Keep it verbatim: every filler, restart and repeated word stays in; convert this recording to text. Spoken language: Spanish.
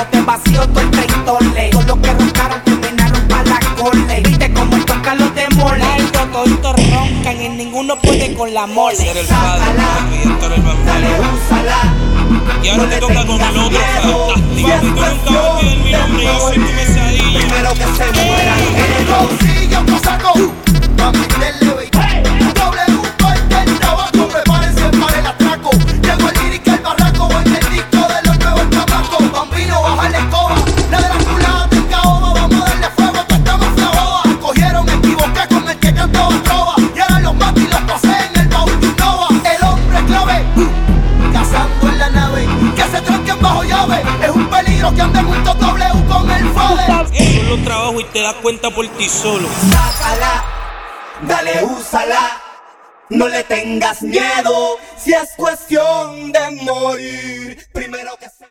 bote vacío, todo el treintole. Todos los que roncaron terminaron pa' la cole. Viste como tocan los demores. Algo, toditos roncan y ninguno puede con la mole. Ser el padre, el dale, úsala. Y ahora te toca con el otro. Papi, tú nunca vas a olvidar mi nombre, yo soy tu pesadilla. Primero que se muera el bolsillo que saco, pa' meterle baby. W corte el trabajo, prepárense para el atraco. Llegó el lírica, el barraco, voy en el disco de los nuevos chamacos. Bambino, baja la escoba, la de la culada de caoba. Vamos a darle fuego, que estamos flojoa. Cogieron, me equivoqué con el que cantaba trova. Y ahora los mato y los pasé en el baúl de Innova. El hombre clave, cazando en la nave, que se tranquen bajo llave. Es un peligro que ande juntos W con el Fade. Solo trabajo y te das cuenta por ti solo. Sácala, dale, úsala. No le tengas miedo, si es cuestión de morir. Primero que